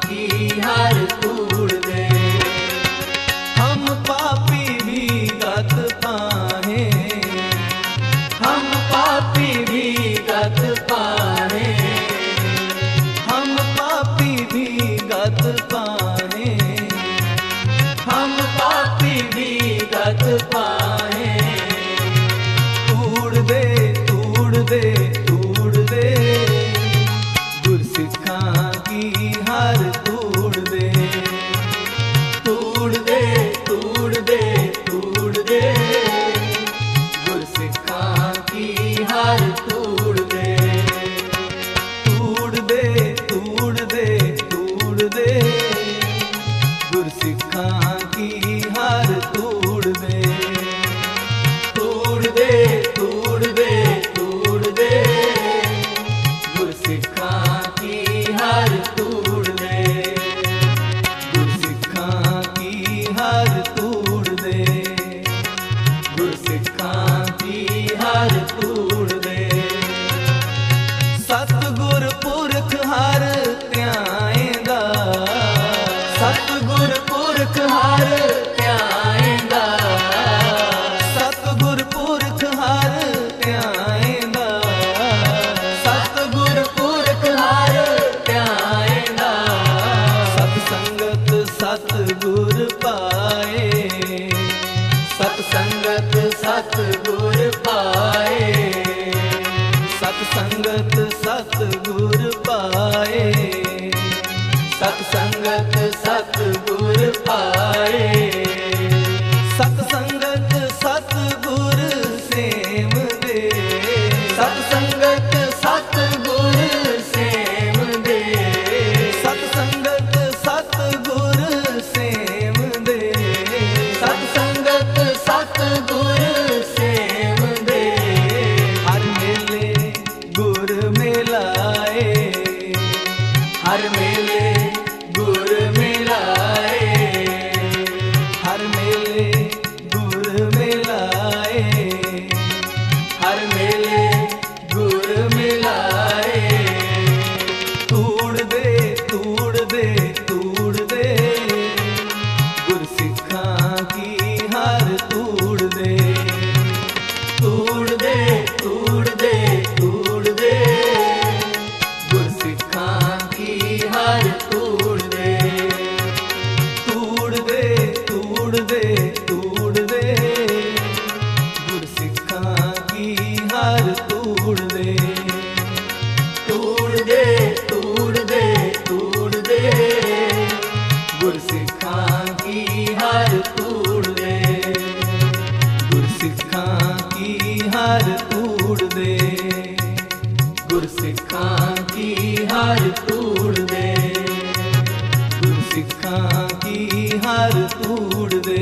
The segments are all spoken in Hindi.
की हर तूड़ दे। हम पापी भी गत पाए, हम पापी भी गत पाए, हम पापी भी गत पाए, हम पापी भी गत पाए। तूड़ दे तूड़ दे तूड़ दे, गुरसिखां की हर तूड़ दे। तूड़ दे तूड़ दे तूड़ दे, गुरसिखां की हर तूड़ दे। तूड़ दे तूड़ दे तूड़ दे, गुरसिखां की हर तूड़ दे। तूड़ दे तूड़ दे तूड़ दे, गुरसिखां की हर तूड़ दे। गुरसिखां की हर तूड़ दे, गुरसिखां की हर तूड़ दे। सतगुर पुरख हर त्याएंदा, सतगुर पुरख हर त्याएंदा, सतगुर पुरख हर त्याएंदा, सतगुर पुरख हर त्याएंदा। सतसंगत सतगुर पाए, सतसंगत सतगुर पाए, सतसंगत सतगुर पाए, सतसंगत सतगुर पाए। सतसंगत सतगुर सेम दे, सतसंगत सतगुर सेम दे, सतसंगत सतगुर सेम दे, सतसंगत सतगुर सेम दे। हर मेले गुर मिलाए, हर मेले गुर मिलाए, हर मेले गुर मिलाए, हर मेले गुर मिलाए। तूड़ दे तूड़ दे तूड़ दे, गुरसिखां की हर तूड़ दे। तूड़ दे तूड़ दे तूड़ दे, गुरसिखां की हर तूड़ दे। तूड़ दे तूड़ दे तूड़ दे, गुरसिखां की हर तूड़ दे। तूड़ दे तूड़ दे तूड़ दे, गुरसिखां की हर तूड़ दे। गुरसिखां की हर तूड़ दे, गुरसिखां की हर तूड़ दे, गुरसिखां की हर तूड़ दे,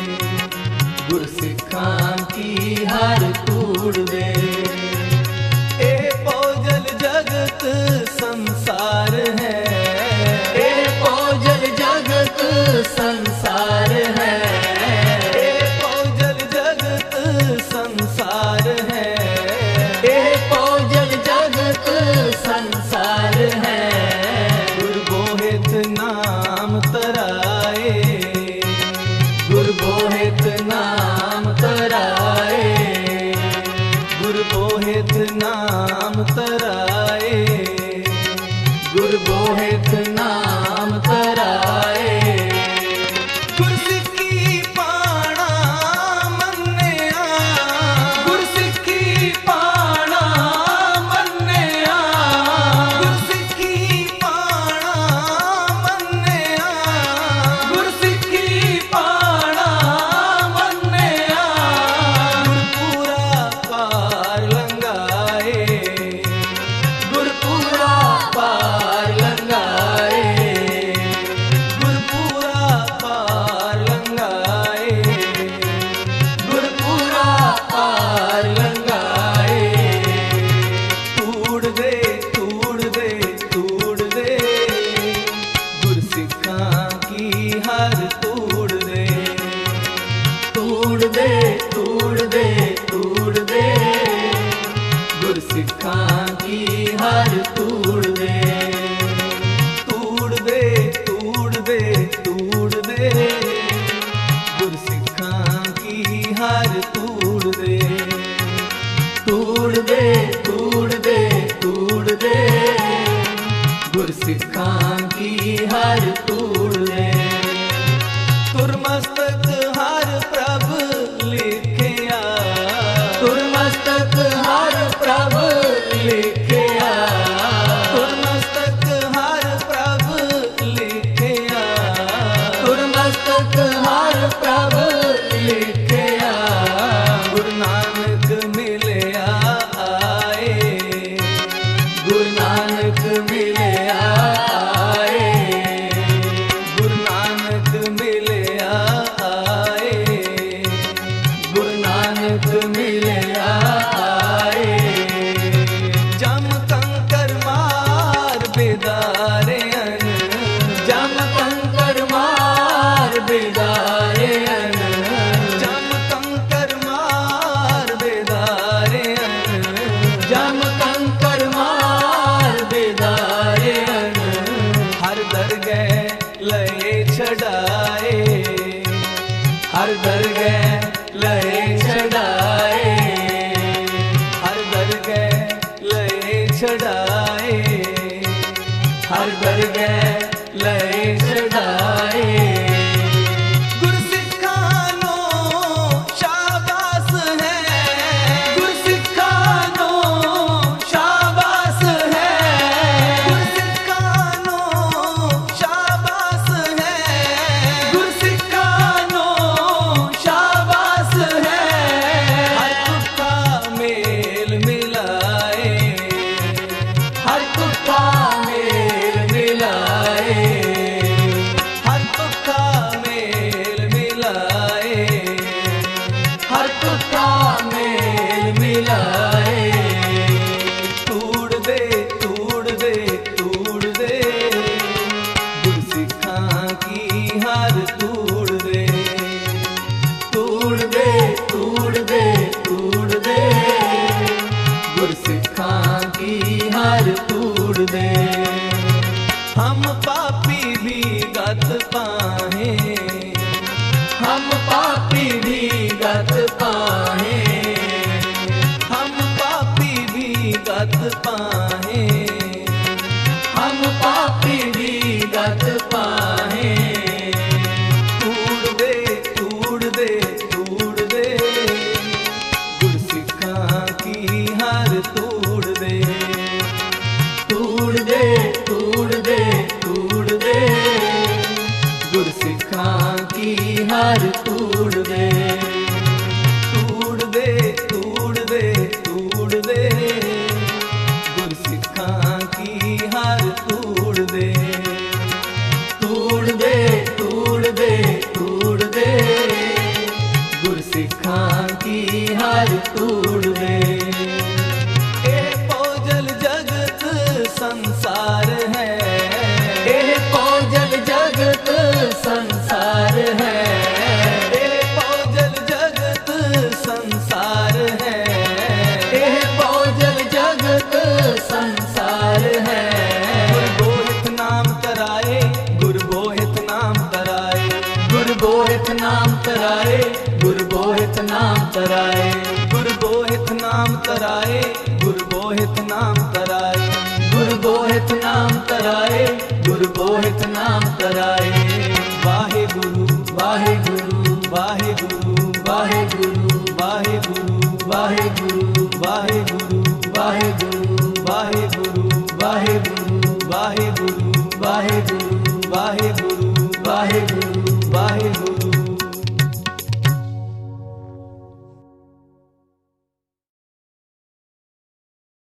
गुरसिखां की हर तूड़ दे। ए पौजल जगत संसार है, ए पौजल जगत संसार है, ए पौजल जगत संसार है, ए पौजल जगत संसार है। गुरबोहित नाम तराए, गुरबोहित नाम तराए, गुरबोहित नाम तराए, गुरबोहित नाम तराए। गुरसिखी पाणा मन्निया, गुरसिखी पाणा मन्निया, गुरसिखी पाणा मन्निया, गुरसिखी पाणा मन्निया। गुरपूरा पार लंघाए, गुरपूरा पार लंघाए, लए छड़ाए, हर दरगह लए छड़ाए, हर दरगह लए छड़ाए, हर दरगह लए छड़ाए। गुरसिखानो शाबाश है, गुरसिखानो शाबाश है, गुरसिखानो शाबाश है, गुरसिखानो शाबाश है। हर तुक्का मेल मिलाए, हर तुक्का मेल मिलाए, हर तुक्का मेल मिलाए, हर तुक्का मेल मिलाए। तूड़ दे तूड़ दे तूड़ दे, गुरसिखां की हार तूड़ दे, तूड़ दे तूड़ दे तूड़ दे, गुरसिखां की हार तूड़ दे। हम पापी भी गत पाहे, हम पापी भी गत पाहे, हम पापी भी गत पाहे, हम पापी भी गत पाहे। तूड़ दे तूड़ दे तूड़ दे, गुरसिखां की हार तूड़ दे, तूड़ दे तूड़ दे तूड़ दे, गुरसिखां की हार तूड़ दे। तूड़ दे तूड़ दे तूड़ दे, गुरसिखां की हार तूड़ दे, तूड़ दे तूड़ दे तूड़ दे, गुरसिखां की हार तूड़ दे। ए पौजल जगत संसार है, ए पौजल जगत संसार है, ए पौजल जगत संसार है, ए पौजल जगत संसार है। गुरबोहित नाम तराए, गुरबोहित नाम तराए, गुरबोहित नाम तराए, गुरबोहित नाम तराए, गुरबोहित नाम तराए, गुरबोहित नाम तराए, गुरबोहित नाम तराए, गुरबोहित नाम तराए। वाहे गुरु वाहे गुरु वाहे गुरु वाहे गुरु वाहे गुरु वाहे गुरु वाहे गुरु वाहे गुरु वाहे गुरु वाहे गुरु वाहे गुरु वाहे गुरु वाहे गुरु वाहे गुरु वाहे गुरु।